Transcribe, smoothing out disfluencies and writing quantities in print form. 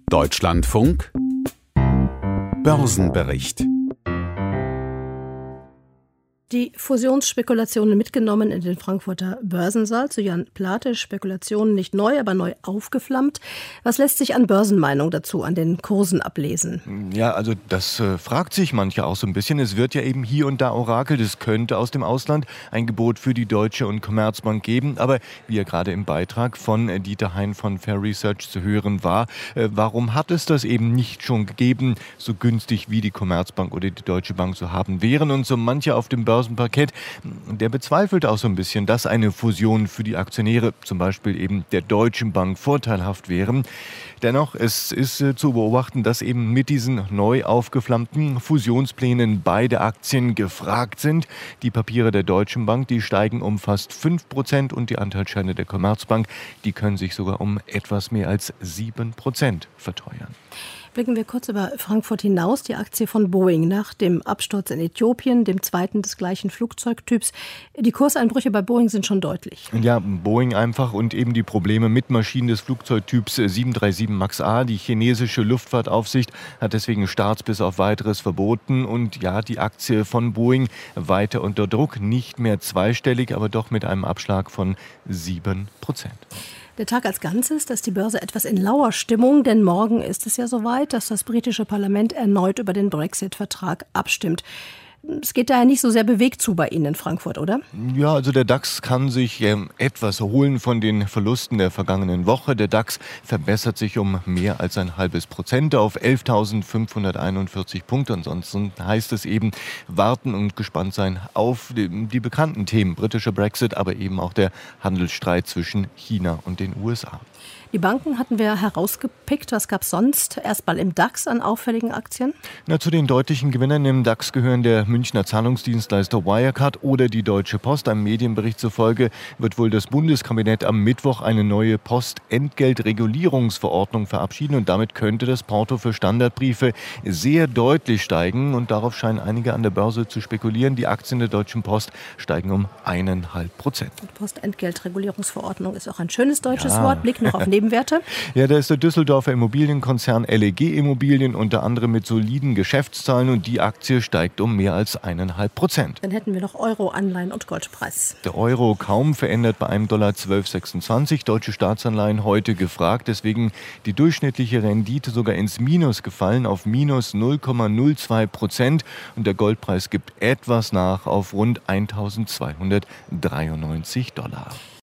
Deutschlandfunk Börsenbericht. Die Fusionsspekulationen mitgenommen in den Frankfurter Börsensaal. Zu Jan Plate, Spekulationen nicht neu, aber neu aufgeflammt. Was lässt sich an Börsenmeinung dazu, an den Kursen ablesen? Ja, also das fragt sich mancher auch so ein bisschen. Es wird ja eben hier und da orakelt. Es könnte aus dem Ausland ein Gebot für die Deutsche und Commerzbank geben. Aber wie ja gerade im Beitrag von Dieter Hein von Fair Research zu hören war, warum hat es das eben nicht schon gegeben, so günstig wie die Commerzbank oder die Deutsche Bank zu haben wären? Und so mancher auf dem Börsenparkett, der bezweifelt auch so ein bisschen, dass eine Fusion für die Aktionäre, zum Beispiel eben der Deutschen Bank, vorteilhaft wäre. Dennoch, es ist zu beobachten, dass eben mit diesen neu aufgeflammten Fusionsplänen beide Aktien gefragt sind. Die Papiere der Deutschen Bank, die steigen um fast 5% und die Anteilsscheine der Commerzbank, die können sich sogar um etwas mehr als 7% verteuern. Blicken wir kurz über Frankfurt hinaus. Die Aktie von Boeing nach dem Absturz in Äthiopien, dem zweiten des gleichen Flugzeugtyps. Die Kurseinbrüche bei Boeing sind schon deutlich. Ja, Boeing einfach und eben die Probleme mit Maschinen des Flugzeugtyps 737 MAX A. Die chinesische Luftfahrtaufsicht hat deswegen Starts bis auf Weiteres verboten. Und ja, die Aktie von Boeing weiter unter Druck. Nicht mehr zweistellig, aber doch mit einem Abschlag von 7%. Der Tag als Ganzes, da ist die Börse etwas in lauer Stimmung, denn morgen ist es ja soweit, dass das britische Parlament erneut über den Brexit-Vertrag abstimmt. Es geht daher nicht so sehr bewegt zu bei Ihnen in Frankfurt, oder? Ja, also der DAX kann sich etwas erholen von den Verlusten der vergangenen Woche. Der DAX verbessert sich um mehr als 0,5% auf 11.541 Punkte. Ansonsten heißt es eben warten und gespannt sein auf die bekannten Themen. Britischer Brexit, aber eben auch der Handelsstreit zwischen China und den USA. Die Banken hatten wir herausgepickt. Was gab es sonst erstmal im DAX an auffälligen Aktien? Zu den deutlichen Gewinnern im DAX gehören der Münchner Zahlungsdienstleister Wirecard oder die Deutsche Post. Einem Medienbericht zufolge wird wohl das Bundeskabinett am Mittwoch eine neue Postentgeltregulierungsverordnung verabschieden und damit könnte das Porto für Standardbriefe sehr deutlich steigen und darauf scheinen einige an der Börse zu spekulieren. Die Aktien der Deutschen Post steigen um 1,5%. Postentgeltregulierungsverordnung ist auch ein schönes deutsches Wort. Blick noch auf Nebenwerte. Ja, da ist der Düsseldorfer Immobilienkonzern LEG Immobilien unter anderem mit soliden Geschäftszahlen und die Aktie steigt um mehr als 1,5%. Dann hätten wir noch Euro, Anleihen und Goldpreis. Der Euro kaum verändert bei einem Dollar 12,26. Deutsche Staatsanleihen heute gefragt. Deswegen die durchschnittliche Rendite sogar ins Minus gefallen auf minus 0,02%. Und der Goldpreis gibt etwas nach auf rund $1.293.